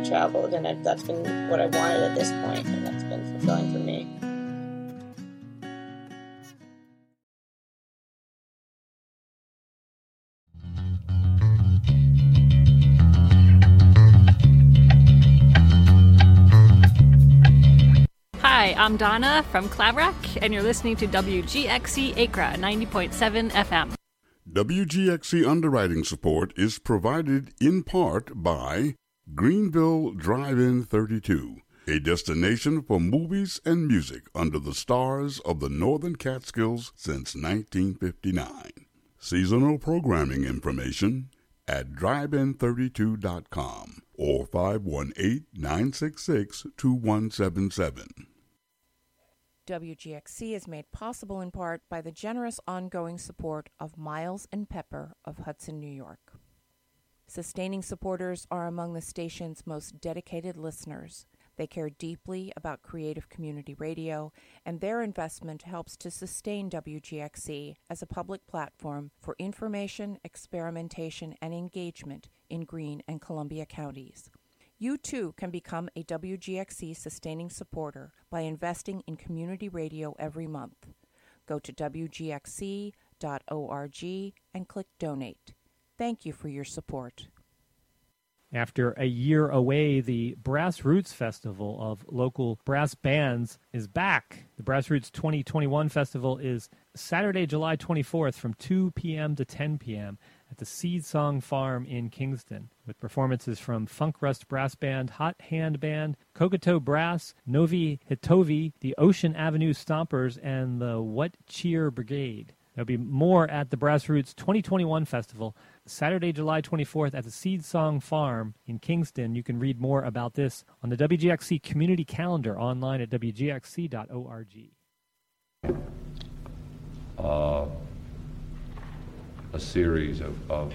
traveled, and that's been what I wanted at this point, and that's been fulfilling for me. Hi, I'm Donna from Claverack, and you're listening to WGXC Acra 90.7 FM. WGXC underwriting support is provided in part by Greenville Drive-In 32, a destination for movies and music under the stars of the Northern Catskills since 1959. Seasonal programming information at drivein32.com or 518-966-2177. WGXC is made possible in part by the generous ongoing support of Miles and Pepper of Hudson, New York. Sustaining supporters are among the station's most dedicated listeners. They care deeply about creative community radio, and their investment helps to sustain WGXC as a public platform for information, experimentation, and engagement in Greene and Columbia counties. You too can become a WGXC sustaining supporter by investing in community radio every month. Go to WGXC.org and click Donate. Thank you for your support. After a year away, the Brass Roots Festival of local brass bands is back. The Brass Roots 2021 Festival is Saturday, July 24th from 2 p.m. to 10 p.m. at the Seed Song Farm in Kingston, with performances from Funk Rust Brass Band, Hot Hand Band, Kokoto Brass, Novi Hitovi, the Ocean Avenue Stompers, and the What Cheer Brigade. There'll be more at the Brass Roots 2021 Festival, Saturday, July 24th at the Seed Song Farm in Kingston. You can read more about this on the WGXC community calendar online at wgxc.org. A series of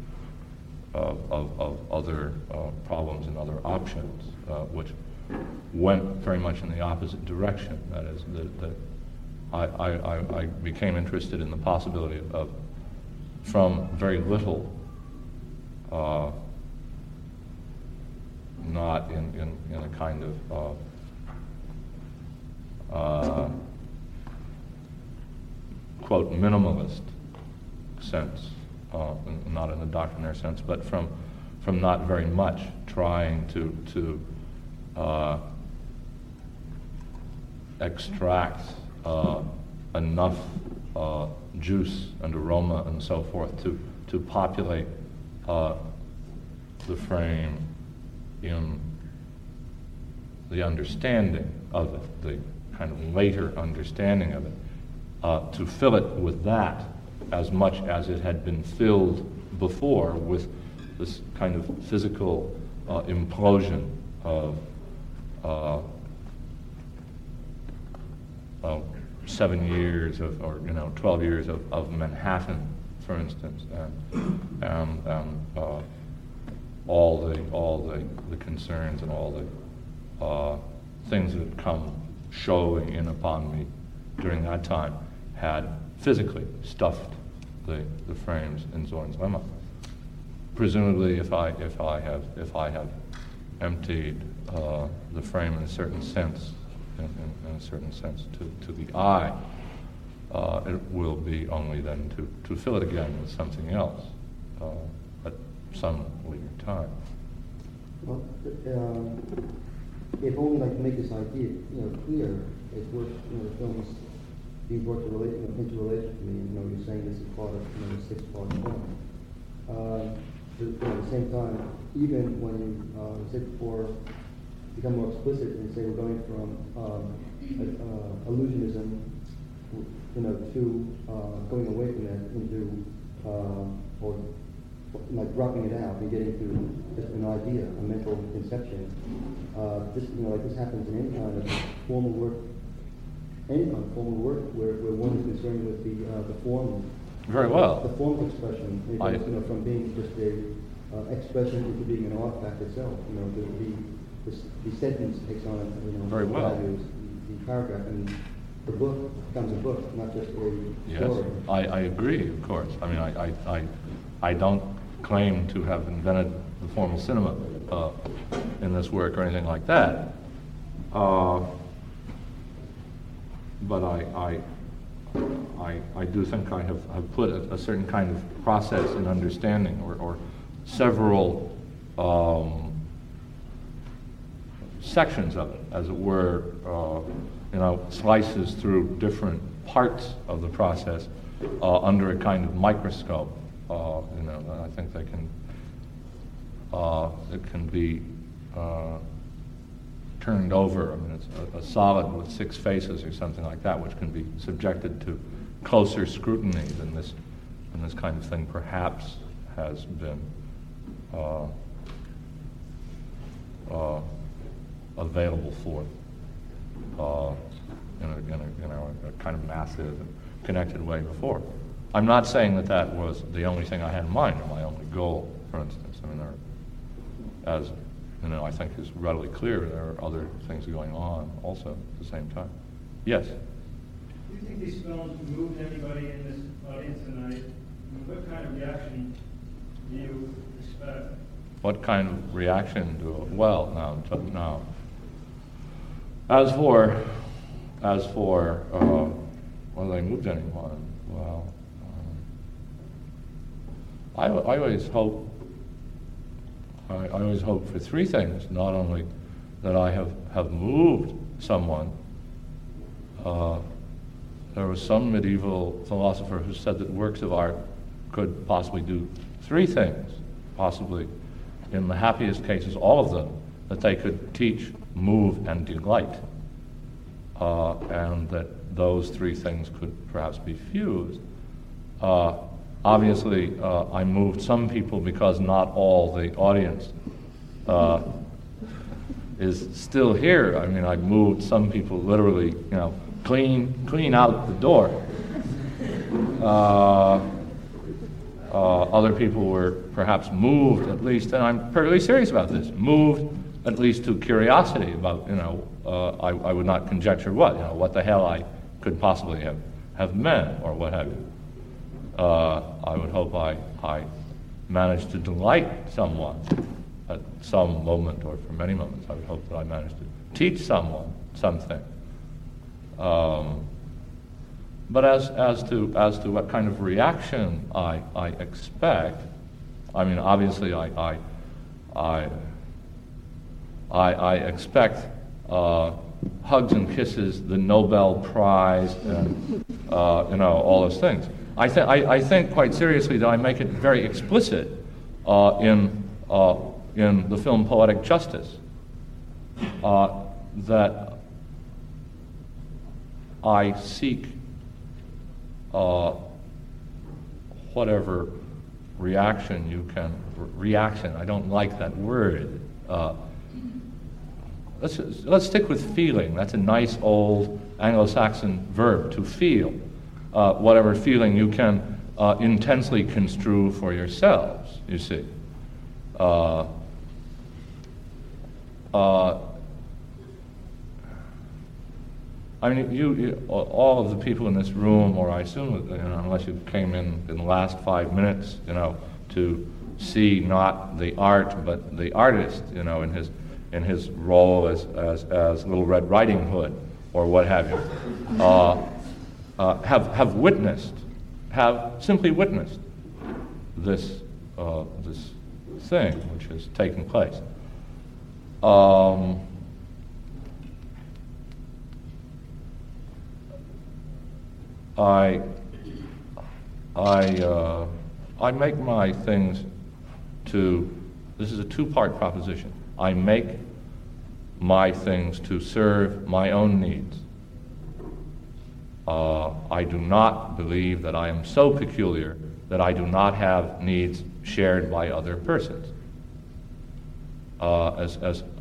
other problems and other options, which went very much in the opposite direction. That is, I became interested in the possibility of from very little, not in a kind of quote minimalist sense, not in a doctrinaire sense, but from not very much, trying to extract enough juice and aroma and so forth to populate the frame in the understanding of it, the kind of later understanding of it, to fill it with that as much as it had been filled before with this kind of physical implosion of 7 years or 12 years of Manhattan, for instance, and all the concerns and all the things that had come showing in upon me during that time had physically stuffed the frames in Zorn's Lemma. Presumably, if I have emptied the frame in a certain sense, to the eye, it will be only then to fill it again with something else at some later time. Well, if only like to make this idea clear, it's worth the films being brought into relation to me. You're saying this is part of the 6-part film. At the same time, even when you say before, become more explicit and say we're going from illusionism, to going away from that into or like dropping it out and getting to just an idea, a mental conception. This happens in any kind of formal work. Any kind of formal work where one is concerned with the form. Very well. The form of expression, from being just a expression into being an artifact itself. The sentence takes on very well. Values, the paragraph, and the book becomes a book, not just a story. Yes, I agree. Of course. I mean, I don't claim to have invented the formal cinema in this work or anything like that. But I do think I have put a certain kind of process in understanding, or several sections of it, as it were, slices through different parts of the process under a kind of microscope. I think they can. It can be turned over. I mean, it's a solid with 6 faces or something like that, which can be subjected to closer scrutiny than this kind of thing perhaps has been available for in a kind of massive and connected way before. I'm not saying that was the only thing I had in mind, or my only goal, for instance. I mean, as I think is readily clear, there are other things going on also at the same time. Yes? Do you think these films moved anybody in this audience tonight? And what kind of reaction do you expect? What kind of reaction well, now. As for whether they moved anyone, well, I always hope for 3 things. Not only that I have moved someone. There was some medieval philosopher who said that works of art could possibly do 3 things, possibly, in the happiest cases, all of them, that they could teach, move, and delight. And that those 3 things could perhaps be fused. Obviously, I moved some people because not all the audience is still here. I mean, I moved some people literally, clean out the door. Other people were perhaps moved, at least, and I'm perfectly serious about this, moved at least to curiosity about, I would not conjecture what the hell I could possibly have meant, or what have you. I would hope I managed to delight someone at some moment, or for many moments. I would hope that I managed to teach someone something. But as to what kind of reaction I expect, I mean, obviously I expect hugs and kisses, the Nobel Prize, and all those things. I think quite seriously that I make it very explicit in the film Poetic Justice that I seek whatever reaction you can. Reaction. I don't like that word. Let's stick with feeling. That's a nice old Anglo-Saxon verb, to feel. Whatever feeling you can intensely construe for yourselves, you see. I mean, you all of the people in this room, or I assume, unless you came in the last 5 minutes, to see not the art but the artist, in his role as Little Red Riding Hood, or what have you, have simply witnessed this thing which has taken place. I make my things to. This is a 2-part proposition. I make my things to serve my own needs. I do not believe that I am so peculiar that I do not have needs shared by other persons. As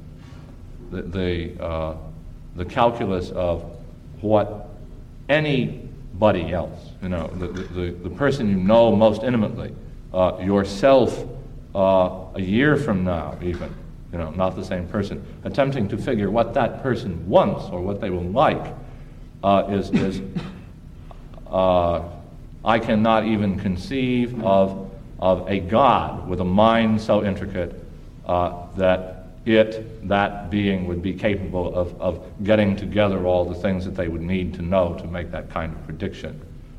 the calculus of what anybody else, the person you know most intimately, yourself a year from now even, not the same person, attempting to figure what that person wants or what they will like, is I cannot even conceive of a God with a mind so intricate that that being, would be capable of getting together all the things that they would need to know to make that kind of prediction.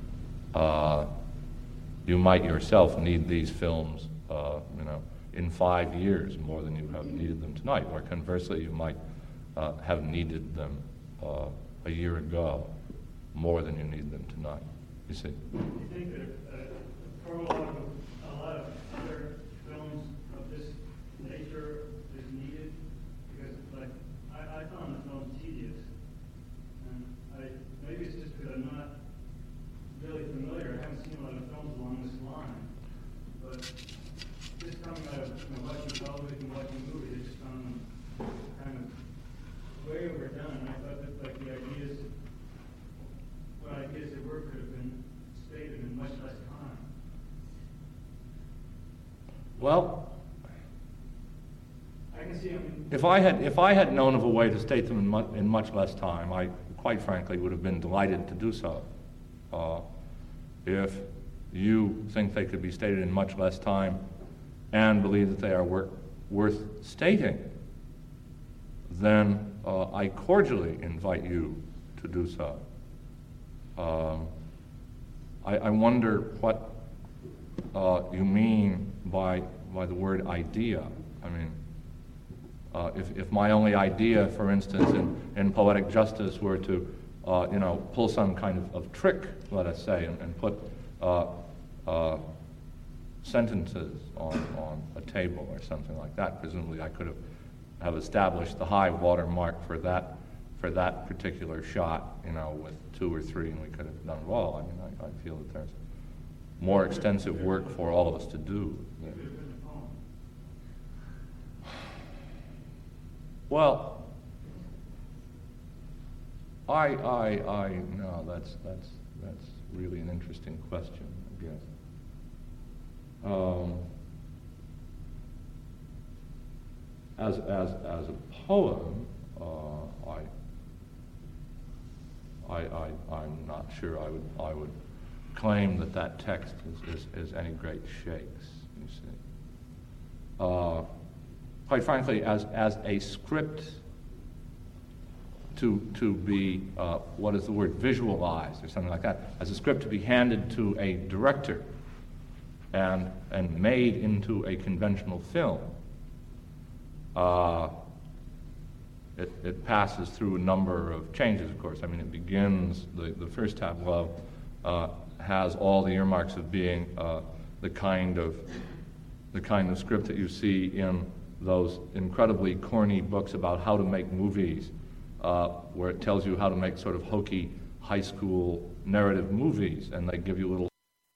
You might yourself need these films, in 5 years more than you have needed them tonight, or conversely, you might have needed them a year ago more than you need them tonight. You see? Do you think that a prologue of a lot of other films of this nature is needed? Because, like, I found the film tedious, and maybe it's just because I'm not really familiar. I haven't seen a lot of films along this line, but just coming out of watching television, watching movies, I just found them kind of way overdone. And I thought that, like, the ideas that were could have been stated in much less time. Well, I can see. If I had known of a way to state them in much less time, I quite frankly would have been delighted to do so. If you think they could be stated in much less time and believe that they are worth stating, then I cordially invite you to do so. I wonder what you mean by the word idea. I mean, if my only idea, for instance, in Poetic Justice were to, pull some kind of trick, let us say, and put sentences on a table or something like that, presumably I could have established the high water mark for that particular shot, with 2 or 3, and we could have done it all. I mean, I feel that there's more extensive work for all of us to do. Well, no, that's really an interesting question, I guess. As a poem, I'm not sure I would claim that text is any great shakes, you see. Quite frankly, as a script to be, what is the word, visualized or something like that, as a script to be handed to a director and made into a conventional film, it passes through a number of changes, of course. I mean, it begins, the first tableau has all the earmarks of being the kind of script that you see in those incredibly corny books about how to make movies, where it tells you how to make sort of hokey high school narrative movies, and they give you little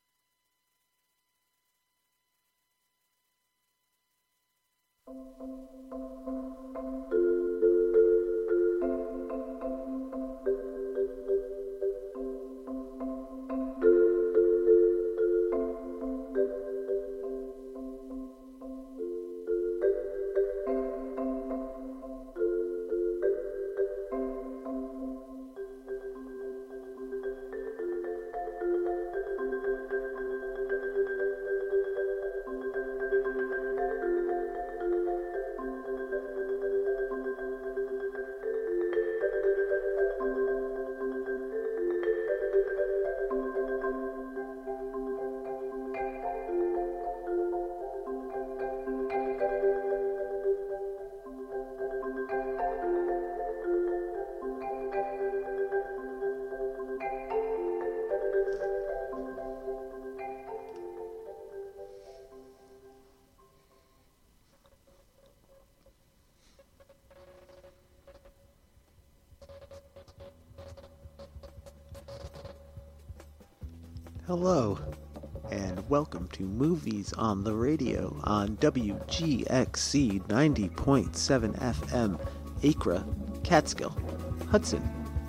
Hello, and welcome to Movies on the Radio on WGXC 90.7 FM, Acra, Catskill, Hudson.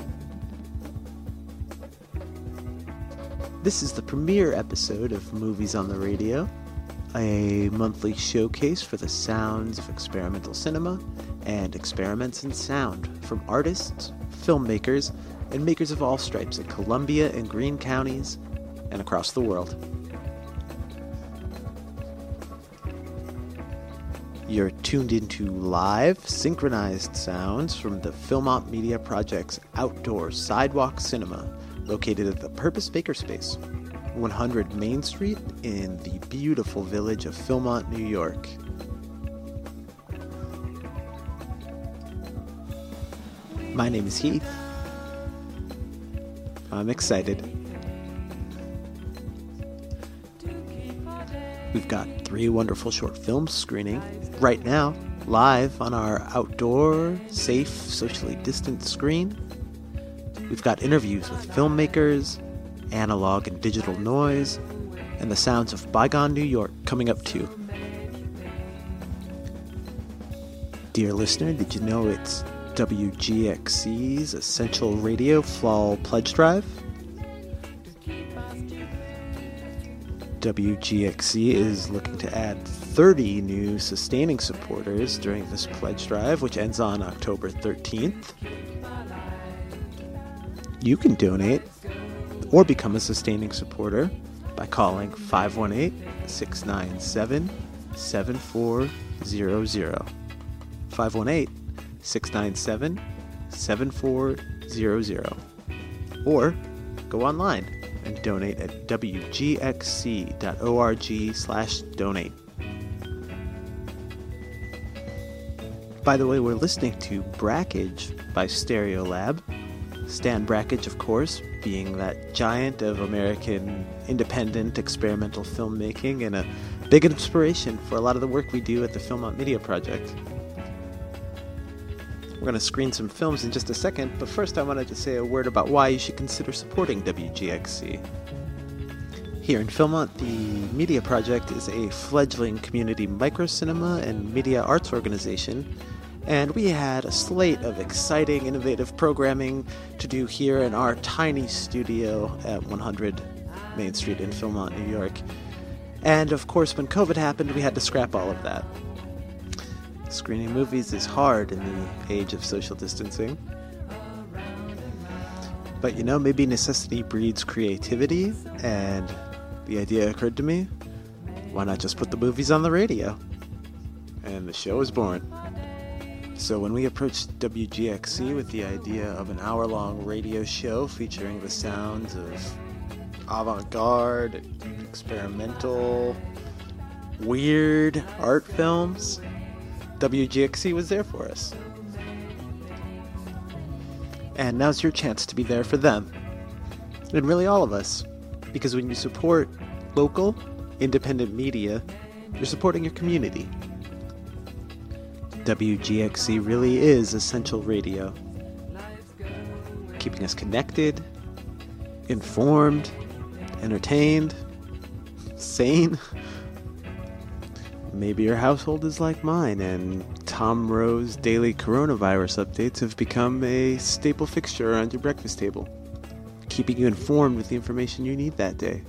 This is the premiere episode of Movies on the Radio, a monthly showcase for the sounds of experimental cinema and experiments in sound from artists, filmmakers, and makers of all stripes in Columbia and Greene counties and across the world. You're tuned into live, synchronized sounds from the Philmont Media Project's outdoor sidewalk cinema, located at the Purpose Makerspace, 100 Main Street in the beautiful village of Philmont, New York. My name is Heath. I'm excited. We've got 3 wonderful short films screening right now, live on our outdoor, safe, socially distant screen. We've got interviews with filmmakers, analog and digital noise, and the sounds of bygone New York coming up too. Dear listener, did you know it's WGXC's Essential Radio Fall Pledge Drive? WGXC is looking to add 30 new sustaining supporters during this pledge drive, which ends on October 13th. You can donate or become a sustaining supporter by calling 518-697-7400. 518-697-7400. Or go online and donate at wgxc.org/donate. By the way, we're listening to Brackage by Stereolab. Stan Brackage, of course, being that giant of American independent experimental filmmaking and a big inspiration for a lot of the work we do at the Philmont Media Project. We're going to screen some films in just a second, but first I wanted to say a word about why you should consider supporting WGXC. Here in Philmont, the Media Project is a fledgling community microcinema and media arts organization, and we had a slate of exciting, innovative programming to do here in our tiny studio at 100 Main Street in Philmont, New York. And of course, when COVID happened, we had to scrap all of that. Screening movies is hard in the age of social distancing. But you know, maybe necessity breeds creativity, and the idea occurred to me, why not just put the movies on the radio? And the show was born. So when we approached WGXC with the idea of an hour-long radio show featuring the sounds of avant-garde, experimental, weird art films, WGXC was there for us. And now's your chance to be there for them. And really all of us. Because when you support local, independent media, you're supporting your community. WGXC really is essential radio. Keeping us connected, informed, entertained, sane. Maybe your household is like mine, and Tom Rowe's daily coronavirus updates have become a staple fixture around your breakfast table, keeping you informed with the information you need that day.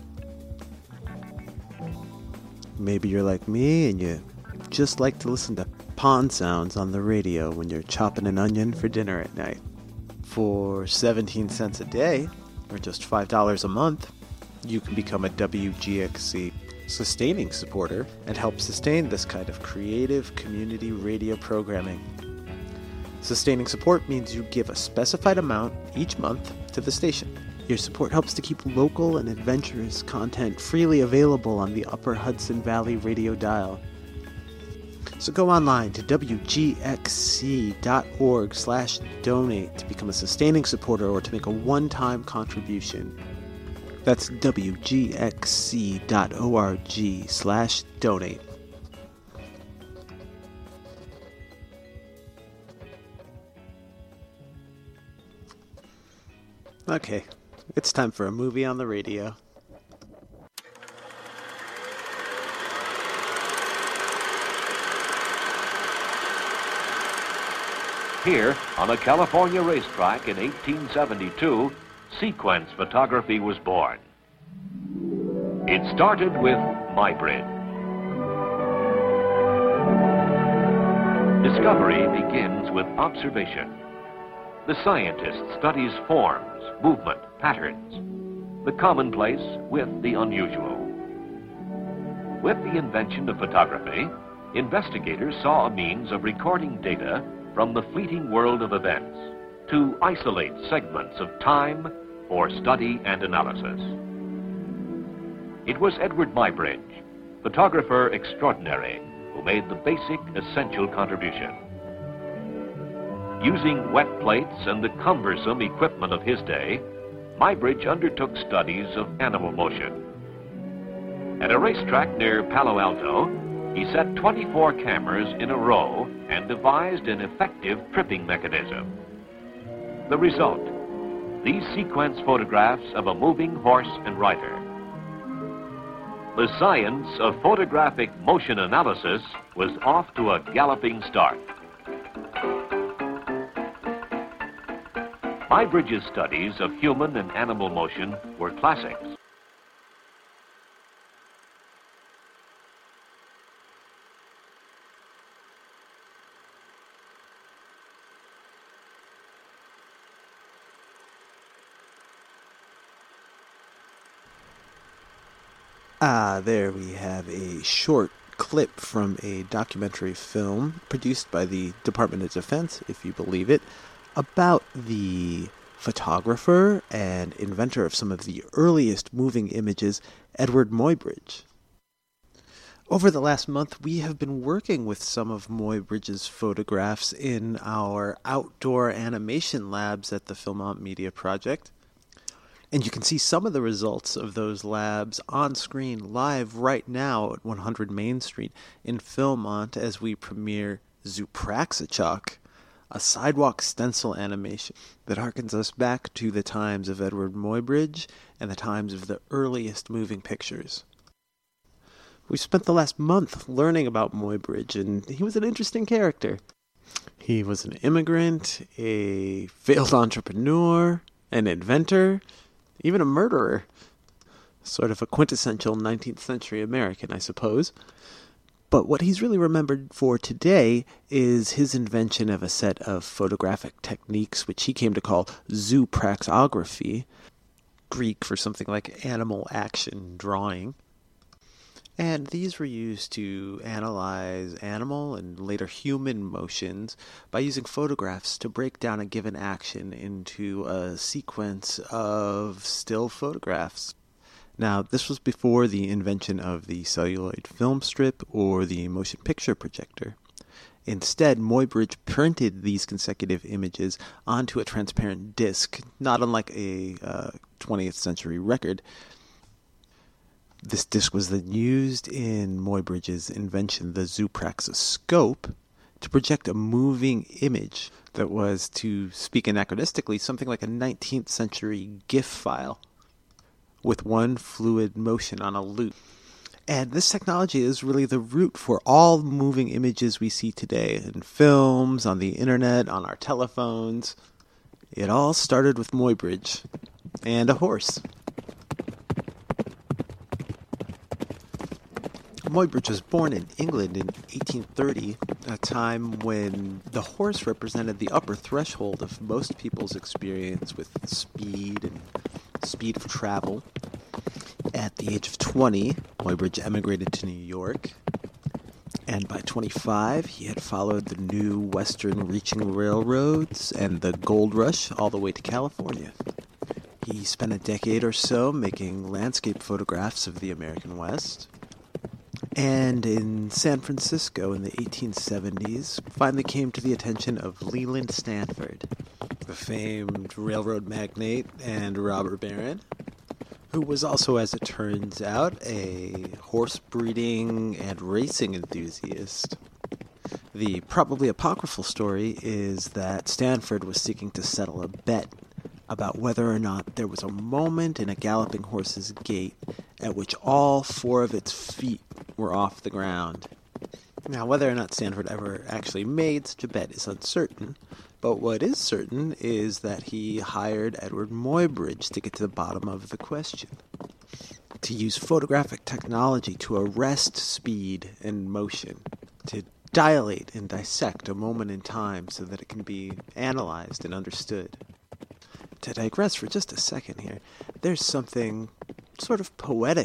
Maybe you're like me, and you just like to listen to pond sounds on the radio when you're chopping an onion for dinner at night. For 17 cents a day, or just $5 a month, you can become a WGXC sustaining supporter and help sustain this kind of creative community radio programming. Sustaining support means you give a specified amount each month to the station. Your support helps to keep local and adventurous content freely available on the Upper Hudson Valley radio dial. So go online to wgxc.org/donate to become a sustaining supporter or to make a one-time contribution. That's wgxc.org/donate. Okay, it's time for a movie on the radio. Here, on a California racetrack in 1872, sequence photography was born. It started with Muybridge. Discovery begins with observation. The scientist studies forms, movement, patterns, the commonplace with the unusual. With the invention of photography, investigators saw a means of recording data from the fleeting world of events to isolate segments of time for study and analysis. It was Edward Muybridge, photographer extraordinary, who made the basic, essential contribution. Using wet plates and the cumbersome equipment of his day, Muybridge undertook studies of animal motion. At a racetrack near Palo Alto, he set 24 cameras in a row and devised an effective tripping mechanism. The result, these sequence photographs of a moving horse and rider. The science of photographic motion analysis was off to a galloping start. Muybridge's studies of human and animal motion were classics. There we have a short clip from a documentary film produced by the Department of Defense, if you believe it, about the photographer and inventor of some of the earliest moving images, Edward Muybridge. Over the last month, we have been working with some of Muybridge's photographs in our outdoor animation labs at the Philmont Media Project. And you can see some of the results of those labs on screen live right now at 100 Main Street in Philmont as we premiere Zoopraxischock, a sidewalk stencil animation that harkens us back to the times of Edward Muybridge and the times of the earliest moving pictures. We spent the last month learning about Muybridge, and he was an interesting character. He was an immigrant, a failed entrepreneur, an inventor, even a murderer. Sort of a quintessential 19th century American, I suppose. But what he's really remembered for today is his invention of a set of photographic techniques, which he came to call zoopraxography, Greek for something like animal action drawing. And these were used to analyze animal and later human motions by using photographs to break down a given action into a sequence of still photographs. Now, this was before the invention of the celluloid film strip or the motion picture projector. Instead, Muybridge printed these consecutive images onto a transparent disc, not unlike a 20th century record. This disc was then used in Muybridge's invention, the zoopraxiscope, to project a moving image that was, to speak anachronistically, something like a 19th century GIF file with one fluid motion on a loop. And this technology is really the root for all moving images we see today in films, on the internet, on our telephones. It all started with Muybridge and a horse. Muybridge was born in England in 1830, a time when the horse represented the upper threshold of most people's experience with speed and speed of travel. At the age of 20, Muybridge emigrated to New York, and by 25, he had followed the new western-reaching railroads and the gold rush all the way to California. He spent a decade or so making landscape photographs of the American West, and in San Francisco in the 1870s, finally came to the attention of Leland Stanford, the famed railroad magnate and robber baron, who was also, as it turns out, a horse breeding and racing enthusiast. The probably apocryphal story is that Stanford was seeking to settle a bet about whether or not there was a moment in a galloping horse's gait at which all four of its feet were off the ground. Now, whether or not Stanford ever actually made such a bet is uncertain, but what is certain is that he hired Edward Muybridge to get to the bottom of the question. To use photographic technology to arrest speed and motion, to dilate and dissect a moment in time so that it can be analyzed and understood. To digress for just a second here, there's something sort of poetic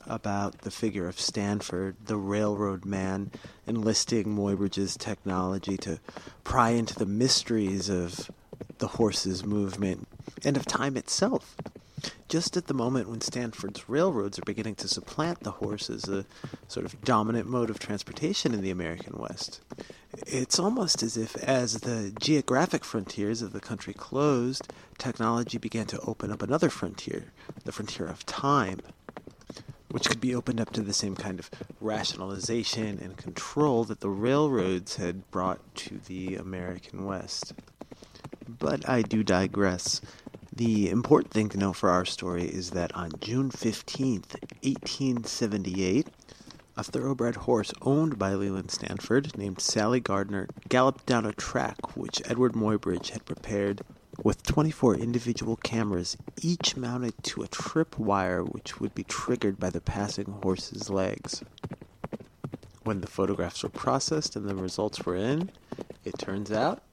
about the figure of Stanford, the railroad man, enlisting Muybridge's technology to pry into the mysteries of the horses' movement and of time itself. Just at the moment when Stanford's railroads are beginning to supplant the horse as a sort of dominant mode of transportation in the American West. It's almost as if, as the geographic frontiers of the country closed, technology began to open up another frontier, the frontier of time, which could be opened up to the same kind of rationalization and control that the railroads had brought to the American West. But I do digress. The important thing to know for our story is that on June 15th, 1878, a thoroughbred horse owned by Leland Stanford, named Sally Gardner, galloped down a track which Edward Muybridge had prepared with 24 individual cameras, each mounted to a trip wire which would be triggered by the passing horse's legs. When the photographs were processed and the results were in, it turns out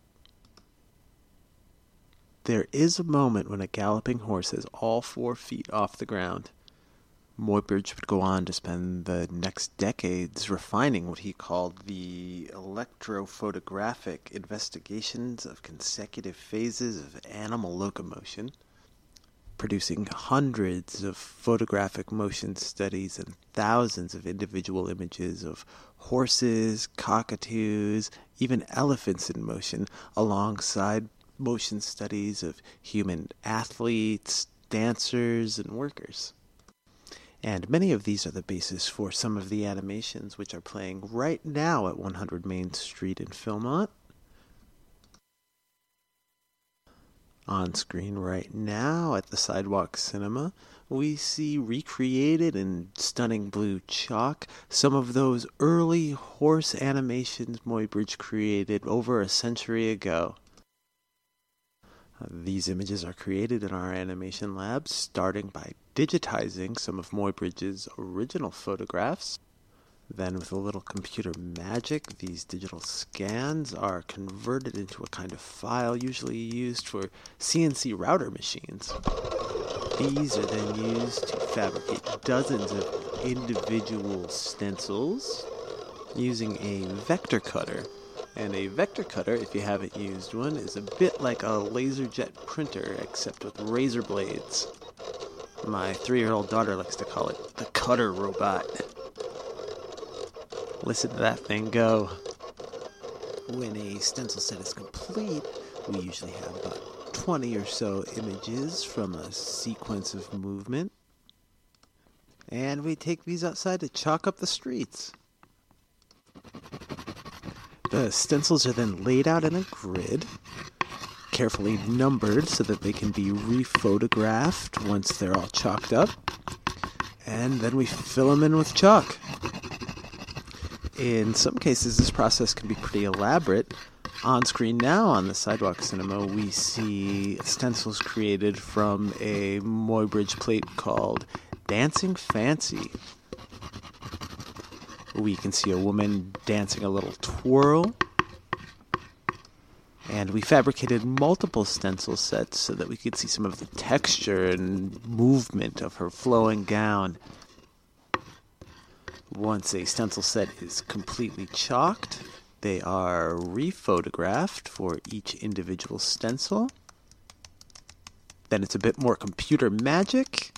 there is a moment when a galloping horse has all 4 feet off the ground. Muybridge would go on to spend the next decades refining what he called the electrophotographic investigations of consecutive phases of animal locomotion, producing hundreds of photographic motion studies and thousands of individual images of horses, cockatoos, even elephants in motion, alongside motion studies of human athletes, dancers, and workers. And many of these are the basis for some of the animations which are playing right now at 100 Main Street in Philmont. On screen right now at the Sidewalk Cinema, we see recreated in stunning blue chalk some of those early horse animations Muybridge created over a century ago. These images are created in our animation labs, starting by digitizing some of Muybridge's original photographs. Then, with a little computer magic, these digital scans are converted into a kind of file usually used for CNC router machines. These are then used to fabricate dozens of individual stencils using a vector cutter. And a vector cutter, if you haven't used one, is a bit like a LaserJet printer, except with razor blades. My 3-year-old daughter likes to call it the cutter robot. Listen to that thing go. When a stencil set is complete, we usually have about 20 or so images from a sequence of movement. And we take these outside to chalk up the streets. The stencils are then laid out in a grid, carefully numbered so that they can be rephotographed once they're all chalked up, and then we fill them in with chalk. In some cases, this process can be pretty elaborate. On screen now on the Sidewalk Cinema, we see stencils created from a Muybridge plate called Dancing Fancy. We can see a woman dancing a little twirl. And we fabricated multiple stencil sets so that we could see some of the texture and movement of her flowing gown. Once a stencil set is completely chalked, they are rephotographed for each individual stencil. Then it's a bit more computer magic.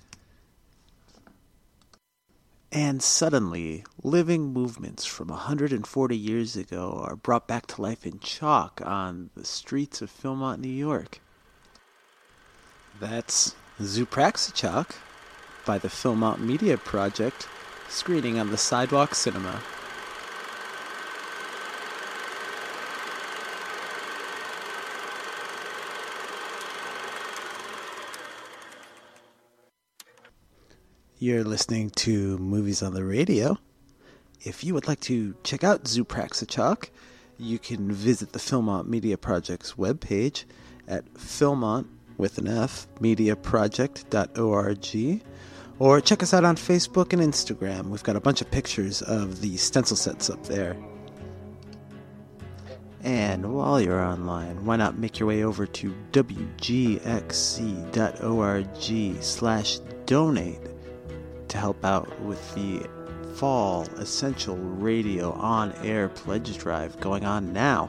And suddenly, living movements from 140 years ago are brought back to life in chalk on the streets of Philmont, New York. That's Zoopraxichalk by the Philmont Media Project, screening on the Sidewalk Cinema. You're listening to Movies on the Radio. If you would like to check out Zoopraxichalk, you can visit the Philmont Media Project's webpage at Philmont, with an F, mediaproject.org, or check us out on Facebook and Instagram. We've got a bunch of pictures of the stencil sets up there. And while you're online, why not make your way over to wgxc.org/donate to help out with the Fall Essential Radio on-air pledge drive going on now.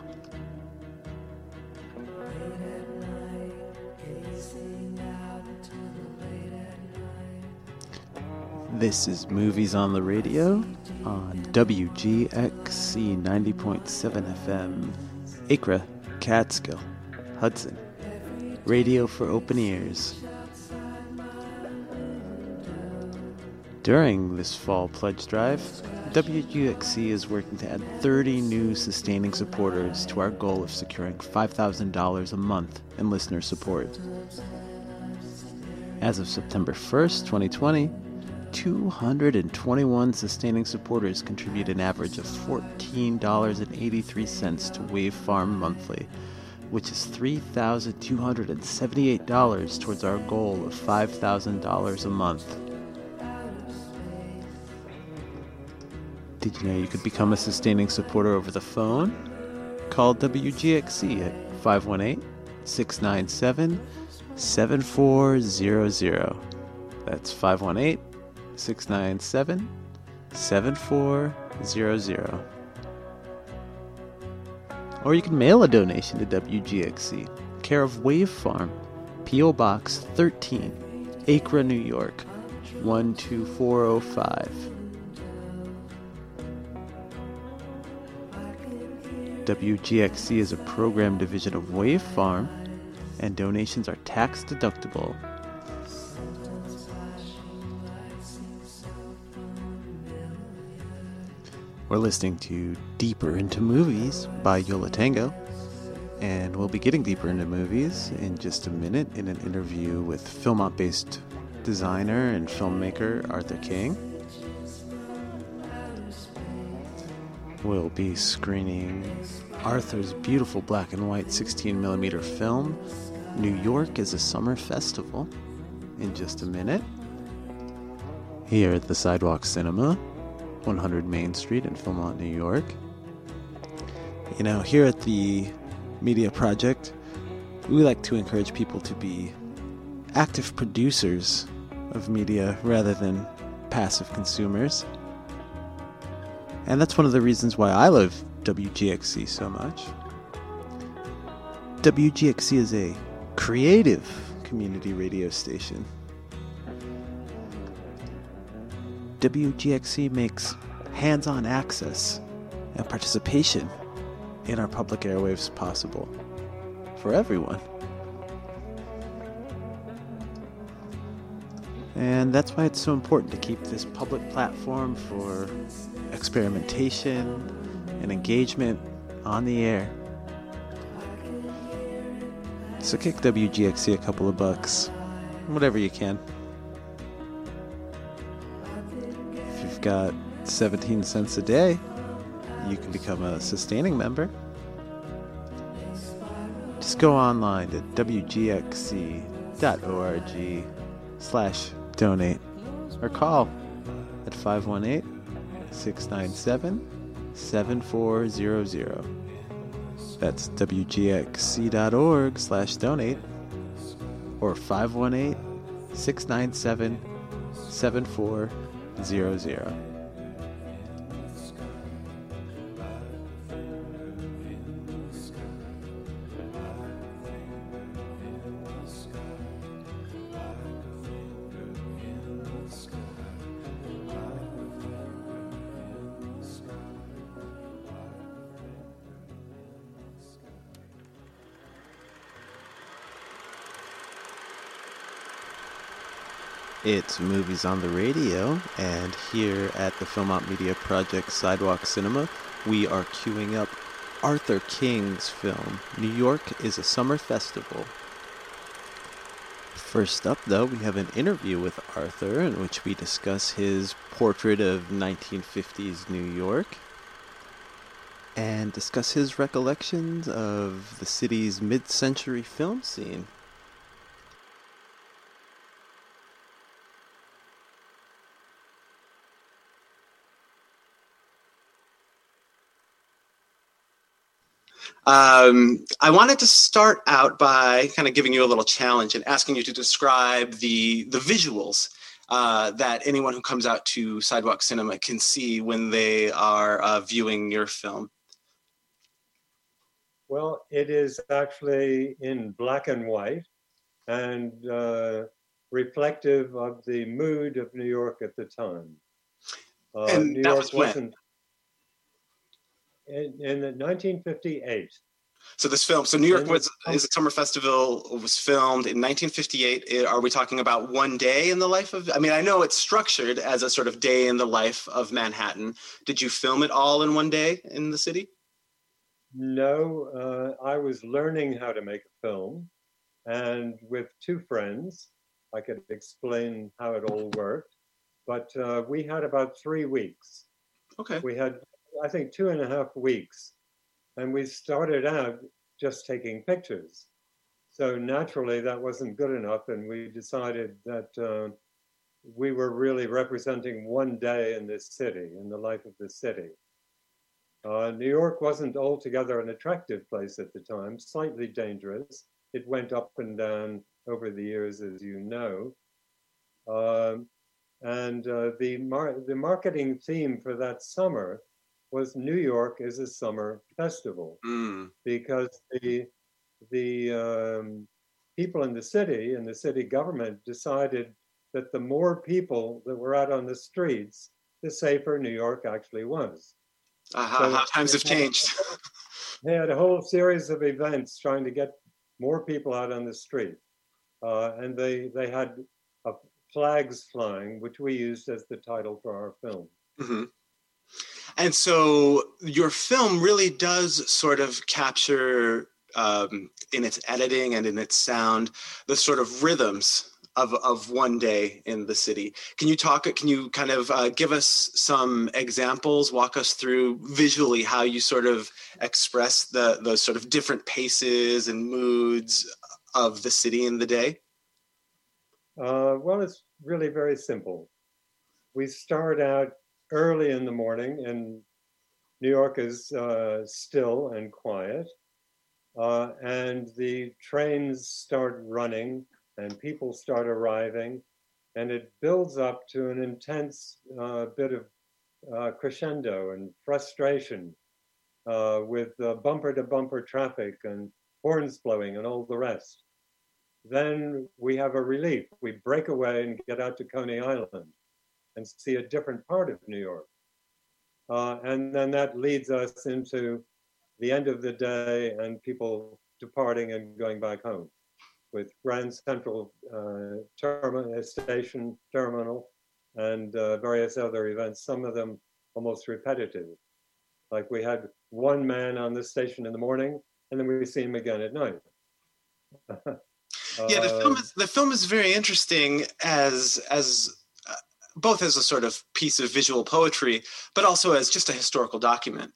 This is Movies on the Radio on WGXC 90.7 FM, Acra, Catskill, Hudson. Radio for open ears. During this fall pledge drive, WGXC is working to add 30 new sustaining supporters to our goal of securing $5,000 a month in listener support. As of September 1st, 2020, 221 sustaining supporters contribute an average of $14.83 to Wave Farm monthly, which is $3,278 towards our goal of $5,000 a month. Did you know you could become a sustaining supporter over the phone? Call WGXC at 518-697-7400. That's 518-697-7400. Or you can mail a donation to WGXC, care of Wave Farm, P.O. Box 13, Acra, New York, 12405. WGXC is a program division of Wave Farm, and donations are tax deductible. We're listening to Deeper Into Movies by Yola Tango, and we'll be getting deeper into movies in just a minute in an interview with Philmont-based designer and filmmaker Arthur King. We'll be screening Arthur's beautiful black and white 16mm film, New York is a Summer Festival, in just a minute. Here at the Sidewalk Cinema, 100 Main Street in Philmont, New York. You know, here at the Media Project, we like to encourage people to be active producers of media rather than passive consumers. And that's one of the reasons why I love WGXC so much. WGXC is a creative community radio station. WGXC makes hands-on access and participation in our public airwaves possible for everyone. And that's why it's so important to keep this public platform for experimentation and engagement on the air. So kick WGXC a couple of bucks, whatever you can. If you've got 17 cents a day, you can become a sustaining member. Just go online to wgxc.org/donate or call at 518-697-7400. That's wgxc.org/donate or 518-697-7400. It's Movies on the Radio, and here at the Philmont Media Project Sidewalk Cinema, we are queuing up Arthur King's film, New York is a Summer Festival. First up, though, we have an interview with Arthur in which we discuss his portrait of 1950s New York and discuss his recollections of the city's mid-century film scene. I wanted to start out by kind of giving you a little challenge and asking you to describe the visuals that anyone who comes out to Sidewalk Cinema can see when they are viewing your film? Well, it is actually in black and white and reflective of the mood of New York at the time. And New that York was when? wasn't in 1958. So this film, so New York is a summer festival, was filmed in 1958. Are we talking about one day in the life of, I mean, I know it's structured as a sort of day in the life of Manhattan. Did you film it all in one day in the city? No, I was learning how to make a film, and with two friends, I could explain how it all worked. But we had about 3 weeks. Okay. We had, I think, 2.5 weeks. And we started out just taking pictures. So naturally, that wasn't good enough. And we decided that we were really representing one day in this city, in the life of the city. New York wasn't altogether an attractive place at the time, slightly dangerous. It went up and down over the years, as you know. The marketing theme for that summer was New York is a summer festival, because the people in the city government decided that the more people that were out on the streets, the safer New York actually was. So how times have changed. They had a whole series of events trying to get more people out on the street. And they had flags flying, which we used as the title for our film. Mm-hmm. And so your film really does sort of capture, in its editing and in its sound, the sort of rhythms of one day in the city. Can you kind of give us some examples, walk us through visually how you sort of express those sort of different paces and moods of the city in the day? Well, it's really very simple. We start out early in the morning, and New York is still and quiet, and the trains start running and people start arriving, and it builds up to an intense bit of crescendo and frustration with bumper-to-bumper traffic and horns blowing and all the rest. Then we have a relief. We break away and get out to Coney Island and see a different part of New York. And then that leads us into the end of the day and people departing and going back home with Grand Central Station Terminal and various other events, some of them almost repetitive. Like we had one man on the station in the morning and then we see him again at night. Yeah, the film is very interesting as both as a sort of piece of visual poetry, but also as just a historical document.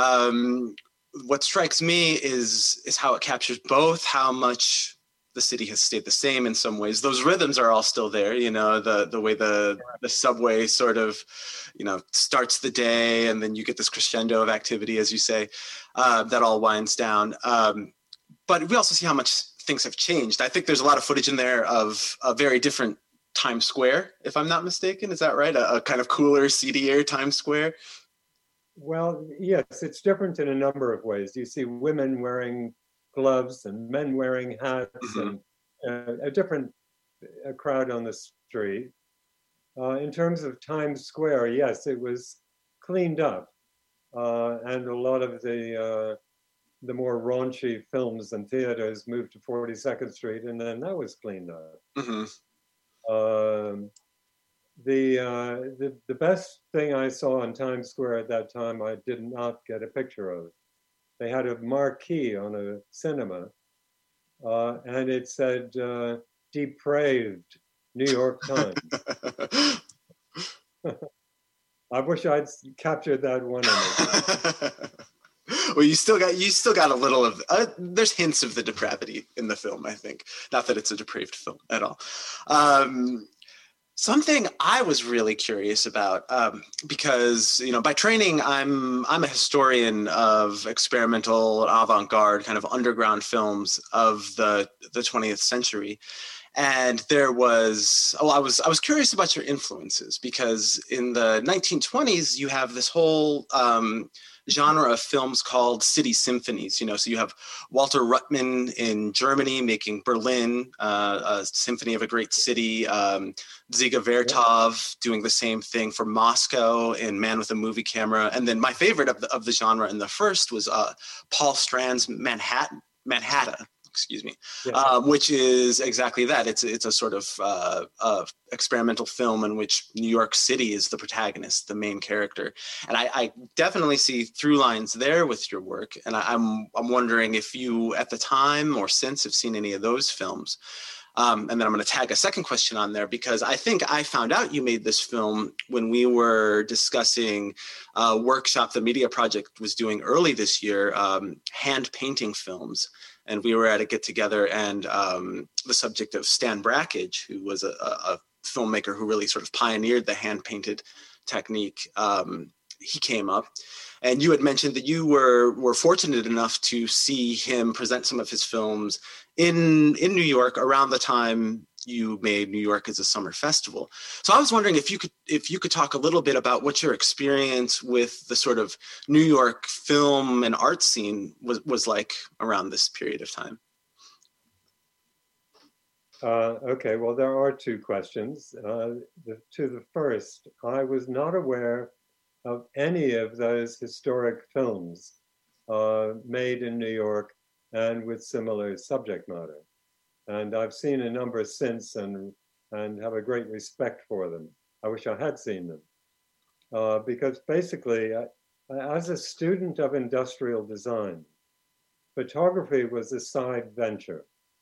What strikes me is how it captures both how much the city has stayed the same in some ways. Those rhythms are all still there, you know, the way the subway sort of, you know, starts the day and then you get this crescendo of activity, as you say, that all winds down. But we also see how much things have changed. I think there's a lot of footage in there of a very different Times Square, if I'm not mistaken. Is that right? A kind of cooler, seedier Times Square? Well, yes, it's different in a number of ways. You see women wearing gloves and men wearing hats, mm-hmm. and a different crowd on the street. In terms of Times Square, yes, it was cleaned up. And a lot of the more raunchy films and theaters moved to 42nd Street, and then that was cleaned up. Mm-hmm. The best thing I saw in Times Square at that time, I did not get a picture of. They had a marquee on a cinema, and it said, "Depraved New York Times." I wish I'd captured that one image. Well, you still got a little of. There's hints of the depravity in the film, I think. Not that it's a depraved film at all. Something I was really curious about, because, you know, by training, I'm a historian of experimental, avant-garde, kind of underground films of the 20th century. And there was, I was curious about your influences, because in the 1920s, you have this whole genre of films called city symphonies. So you have Walter Ruttmann in Germany making Berlin, a symphony of a great city. Dziga Vertov doing the same thing for Moscow in Man with a Movie Camera. And then my favorite of the genre in the first was Paul Strand's Manhattan, excuse me, yes. Which is exactly that. It's a sort of experimental film in which New York City is the protagonist, the main character. And I definitely see through lines there with your work. And I'm wondering if you, at the time or since, have seen any of those films. And then I'm going to tag a second question on there, because I think I found out you made this film when we were discussing a workshop the Media Project was doing early this year, hand painting films. And we were at a get-together, and the subject of Stan Brakhage, who was a filmmaker who really sort of pioneered the hand-painted technique, he came up. And you had mentioned that you were fortunate enough to see him present some of his films in New York around the time you made New York as a Summer Festival. So I was wondering if you could talk a little bit about what your experience with the sort of New York film and art scene was like around this period of time. Okay, well, there are two questions. To the first, I was not aware of any of those historic films made in New York and with similar subject matter. And I've seen a number since and have a great respect for them. I wish I had seen them. Because basically, as a student of industrial design, photography was a side venture.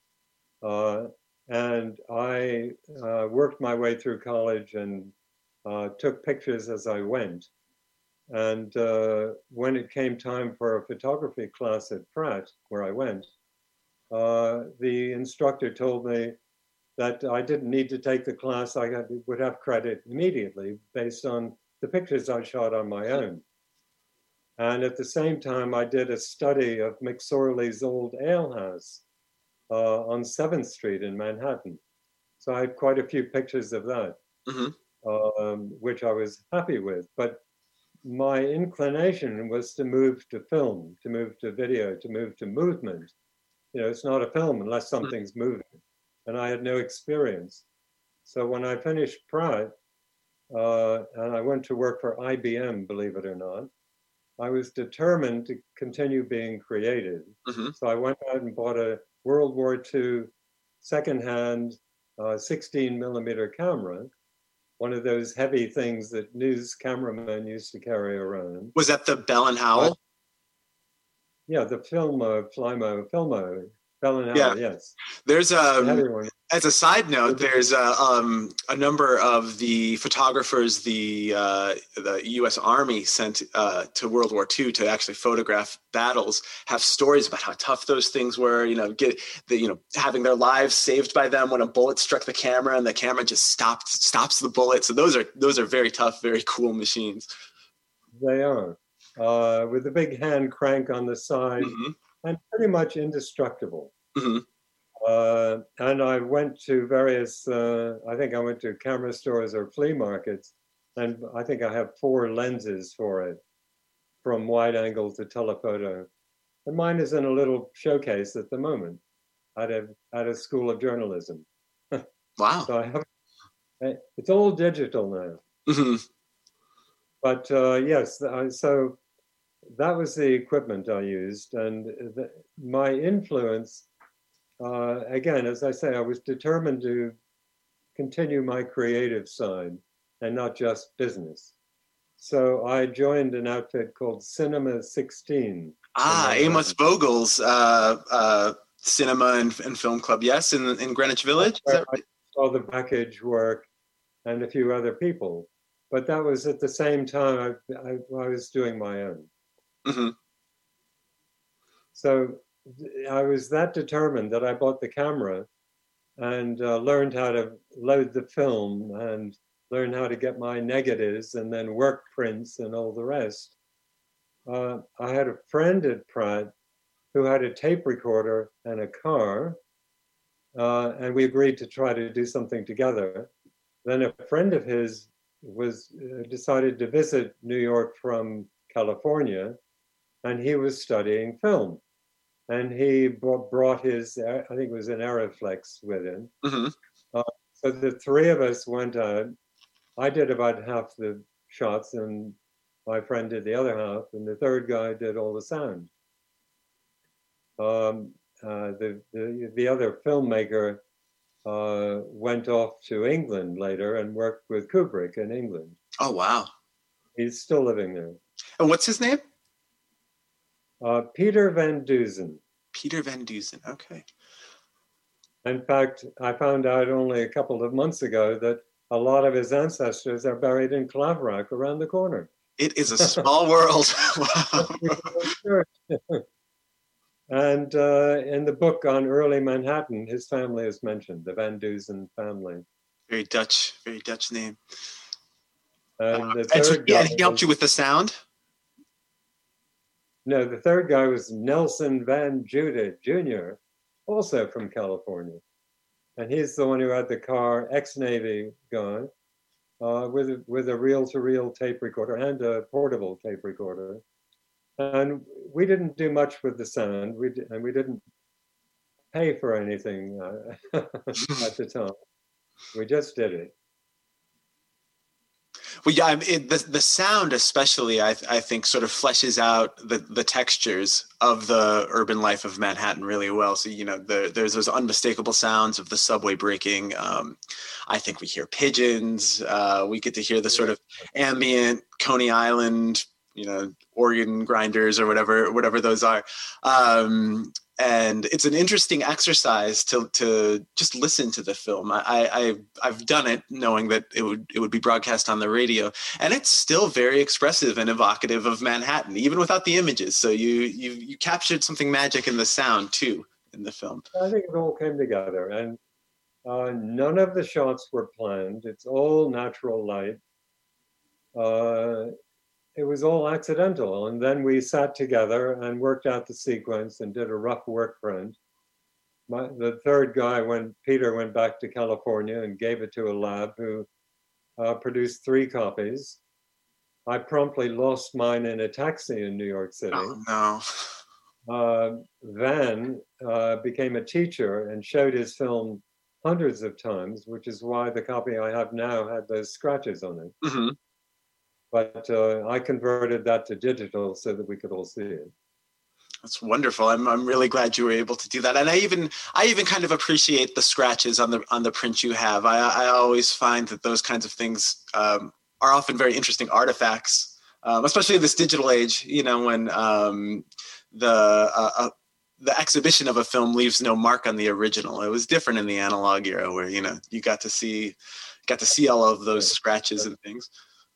And I worked my way through college and took pictures as I went. And when it came time for a photography class at Pratt, where I went, the instructor told me that I didn't need to take the class. I would have credit immediately based on the pictures I shot on my own. And at the same time, I did a study of McSorley's old alehouse on 7th Street in Manhattan. So I had quite a few pictures of that, which I was happy with. But my inclination was to move to film, to move to video, to move to movement. It's not a film unless something's moving. And I had no experience. So when I finished Pratt, and I went to work for IBM, believe it or not, I was determined to continue being creative. So I went out and bought a World War II secondhand 16 millimeter camera, one of those heavy things that news cameramen used to carry around. Was that the Bell and Howell? Yeah, the Filmo, Bell and Howell, yes. There's as a side note, there's a number of the photographers the U.S. Army sent to World War II to actually photograph battles have stories about how tough those things were. Having their lives saved by them when a bullet struck the camera and the camera just stops the bullet. So those are very tough, very cool machines. They are with the big hand crank on the side and pretty much indestructible. And I went to various, I think I went to camera stores or flea markets, and I think I have 4 lenses for it, from wide angle to telephoto. And mine is in a little showcase at the moment at a school of journalism. Wow. So it's all digital now. But yes, so that was the equipment I used. And my influence, again, as I say, I was determined to continue my creative side and not just business. So I joined an outfit called Cinema 16. Amos Vogel's cinema and film club, yes, in Greenwich Village. Is that right? I saw the package work and a few other people. But that was at the same time I was doing my own. So I was that determined that I bought the camera and learned how to load the film and learned how to get my negatives and then work prints and all the rest. I had a friend at Pratt who had a tape recorder and a car. and we agreed to try to do something together. Then a friend of his decided to visit New York from California, and he was studying film. And he brought his, I think it was an Arriflex with him. Mm-hmm. So the three of us went out. I did about half the shots, and my friend did the other half, and the third guy did all the sound. The other filmmaker went off to England later and worked with Kubrick in England. Oh, wow. He's still living there. And what's his name? Peter Van Dusen. Peter Van Dusen, okay. In fact, I found out only a couple of months ago that a lot of his ancestors are buried in Claverack around the corner. It is a small world. Wow. And in the book on early Manhattan, his family is mentioned, the Van Dusen family. Very Dutch name. And the and third guy he helped you with the sound? No, the third guy was Nelson Van Judah Jr., also from California. And he's the one who had the car, ex-Navy guy, with a reel-to-reel tape recorder and a portable tape recorder. And we didn't do much with the sound, and we didn't pay for anything at the time. We just did it. Well, yeah, the sound especially, I think, sort of fleshes out the textures of the urban life of Manhattan really well. So, there's those unmistakable sounds of the subway breaking. I think we hear pigeons. We get to hear the sort of ambient Coney Island, organ grinders or whatever those are. And it's an interesting exercise to just listen to the film. I've done it knowing that it would be broadcast on the radio, and it's still very expressive and evocative of Manhattan, even without the images. So you captured something magic in the sound too in the film. I think it all came together, and none of the shots were planned. It's all natural light. It was all accidental. And then we sat together and worked out the sequence and did a rough work print. The third guy, Peter went back to California and gave it to a lab who produced 3 copies. I promptly lost mine in a taxi in New York City. Oh, no. Van became a teacher and showed his film hundreds of times, which is why the copy I have now had those scratches on it. Mm-hmm. But I converted that to digital so that we could all see it. That's wonderful. I'm really glad you were able to do that. And I even kind of appreciate the scratches on the print you have. I always find that those kinds of things are often very interesting artifacts, especially in this digital age. When the exhibition of a film leaves no mark on the original. It was different in the analog era, where you got to see all of those scratches and things.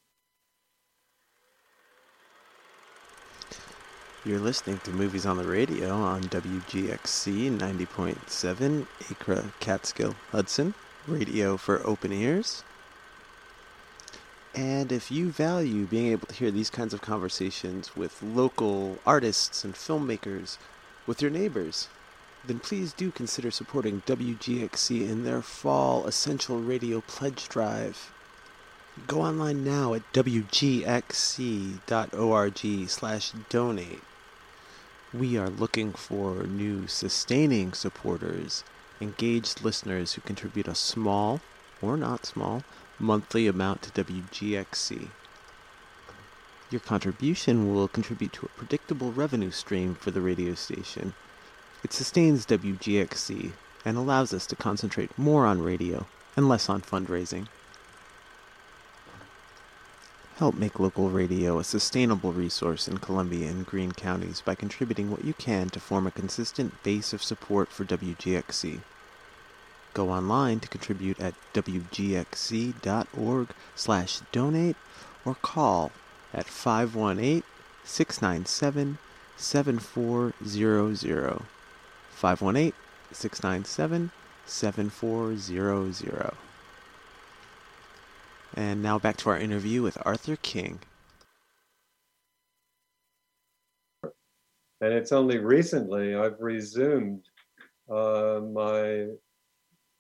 You're listening to Movies on the Radio on WGXC 90.7 Acra Catskill Hudson, radio for open ears. And if you value being able to hear these kinds of conversations with local artists and filmmakers, with your neighbors, then please do consider supporting WGXC in their Fall Essential Radio Pledge Drive. Go online now at wgxc.org/donate. We are looking for new sustaining supporters, engaged listeners who contribute a small, or not small, monthly amount to WGXC. Your contribution will contribute to a predictable revenue stream for the radio station. It sustains WGXC and allows us to concentrate more on radio and less on fundraising. Help make local radio a sustainable resource in Columbia and Greene counties by contributing what you can to form a consistent base of support for WGXC. Go online to contribute at wgxc.org/donate or call at 518-697-7400. 518-697-7400. And now back to our interview with Arthur King. And it's only recently I've resumed my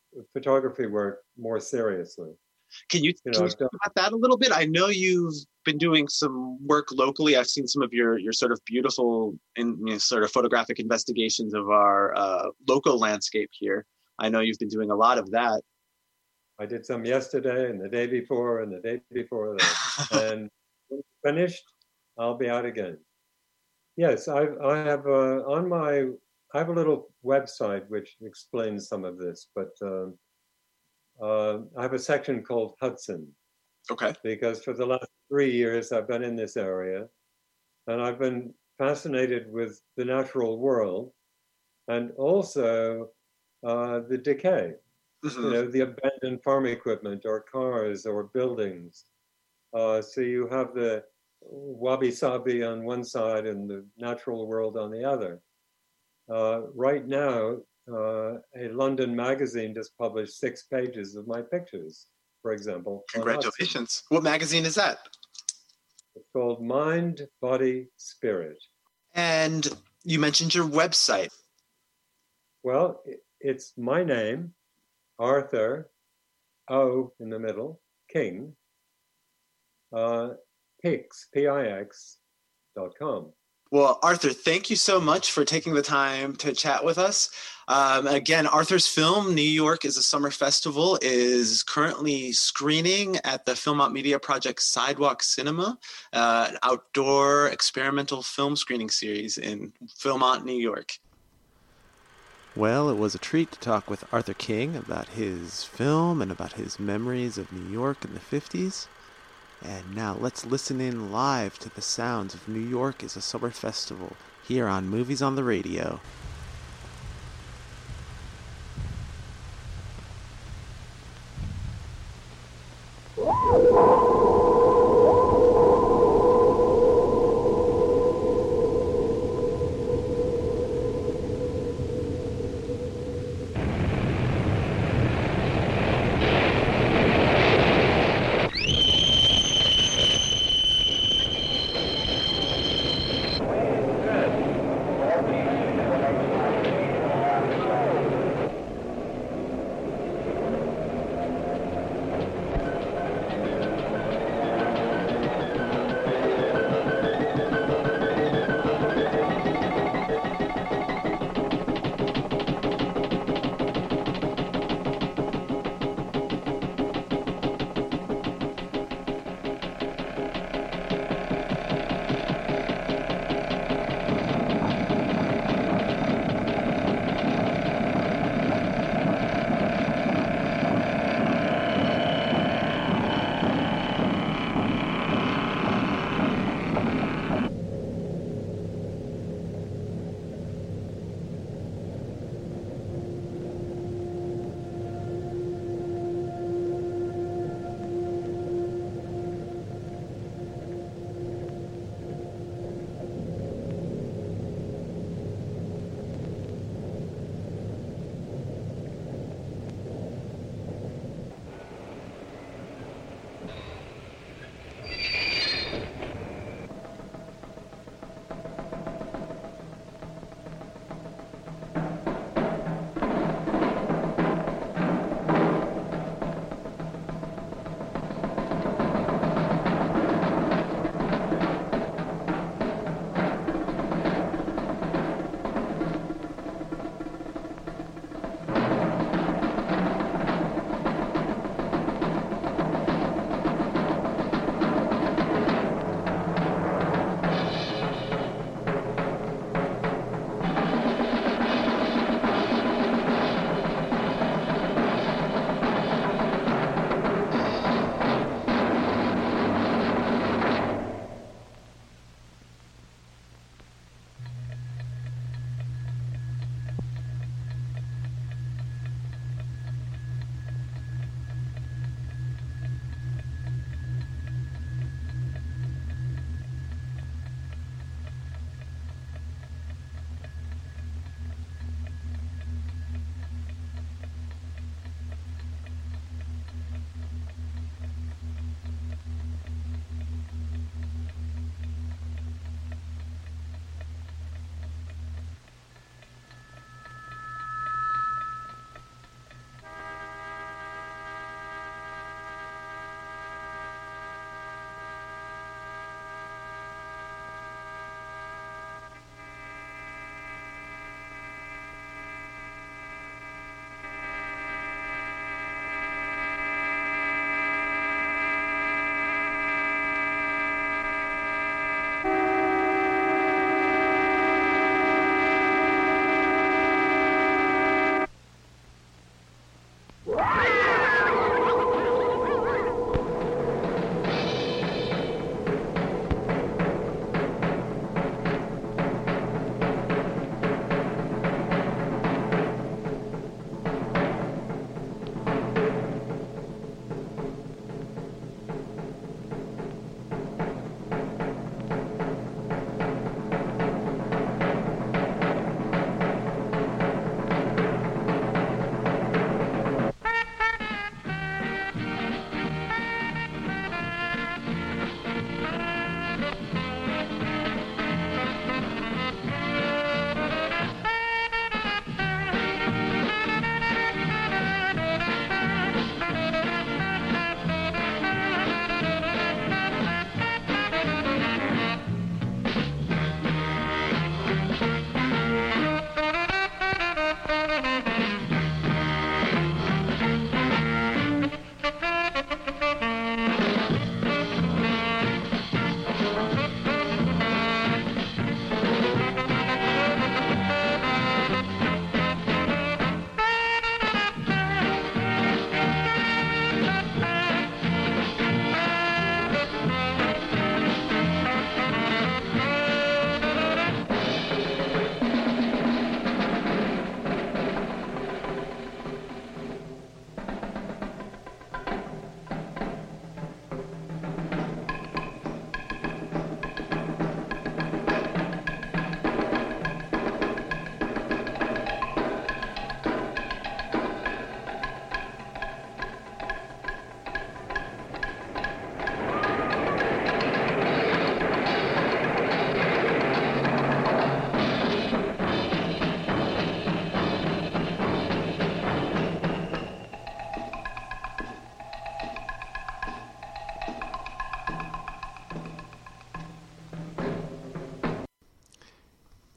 photography work more seriously. Can you talk about that a little bit? I know you've been doing some work locally. I've seen some of your sort of beautiful and sort of photographic investigations of our local landscape here. I know you've been doing a lot of that. I did some yesterday and the day before and the day before that. And when finished, I'll be out again. Yes, I have I have a little website which explains some of this, but I have a section called Hudson. Okay. Because for the last 3 years I've been in this area, and I've been fascinated with the natural world, and also the decay. Mm-hmm. The abandoned farm equipment or cars or buildings. So you have the wabi-sabi on one side and the natural world on the other. Right now, a London magazine just published 6 pages of my pictures, for example. Congratulations. What magazine is that? It's called Mind, Body, Spirit. And you mentioned your website. Well, it's my name, Arthur, O in the middle, King, Pix, Pix.com. Well, Arthur, thank you so much for taking the time to chat with us. Again, Arthur's film, New York is a Summer Festival, is currently screening at the Philmont Media Project Sidewalk Cinema, an outdoor experimental film screening series in Philmont, New York. Well, it was a treat to talk with Arthur King about his film and about his memories of New York in the 50s. And now let's listen in live to the sounds of New York as a Summer Festival here on Movies on the Radio.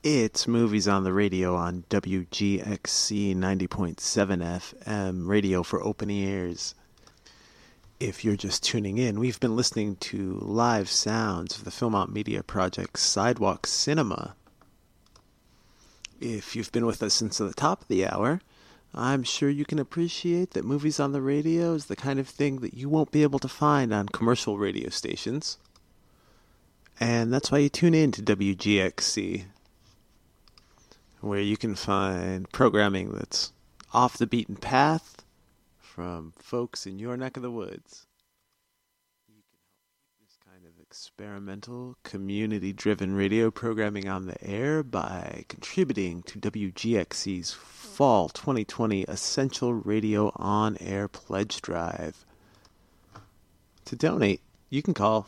It's Movies on the Radio on WGXC 90.7 FM, radio for open ears. If you're just tuning in, we've been listening to live sounds of the Philmont Media Project's Sidewalk Cinema. If you've been with us since the top of the hour, I'm sure you can appreciate that Movies on the Radio is the kind of thing that you won't be able to find on commercial radio stations. And that's why you tune in to WGXC, where you can find programming that's off the beaten path from folks in your neck of the woods. You can help keep this kind of experimental, community-driven radio programming on the air by contributing to WGXC's Fall 2020 Essential Radio On-Air Pledge Drive. To donate, you can call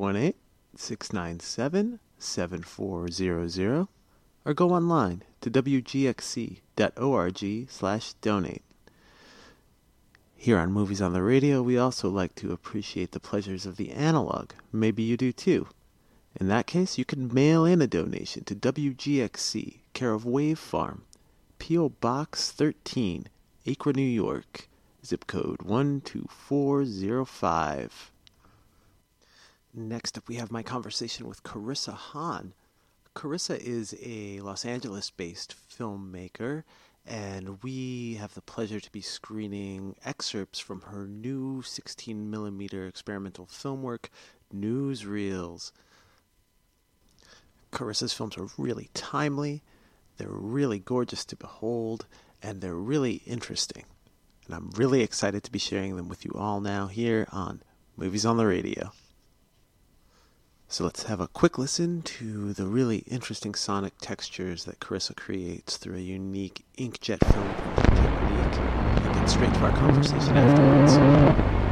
518-697-7400 or go online to wgxc.org/donate. Here on Movies on the Radio, we also like to appreciate the pleasures of the analog. Maybe you do too. In that case, you can mail in a donation to WGXC, care of Wave Farm, P.O. Box 13, Acre, New York, zip code 12405. Next up, we have my conversation with Carissa Hahn. Carissa is a Los Angeles-based filmmaker, and we have the pleasure to be screening excerpts from her new 16mm experimental film work, Newsreels. Carissa's films are really timely, they're really gorgeous to behold, and they're really interesting. And I'm really excited to be sharing them with you all now here on Movies on the Radio. So let's have a quick listen to the really interesting sonic textures that Carissa creates through a unique inkjet film printing technique, and get straight to our conversation afterwards.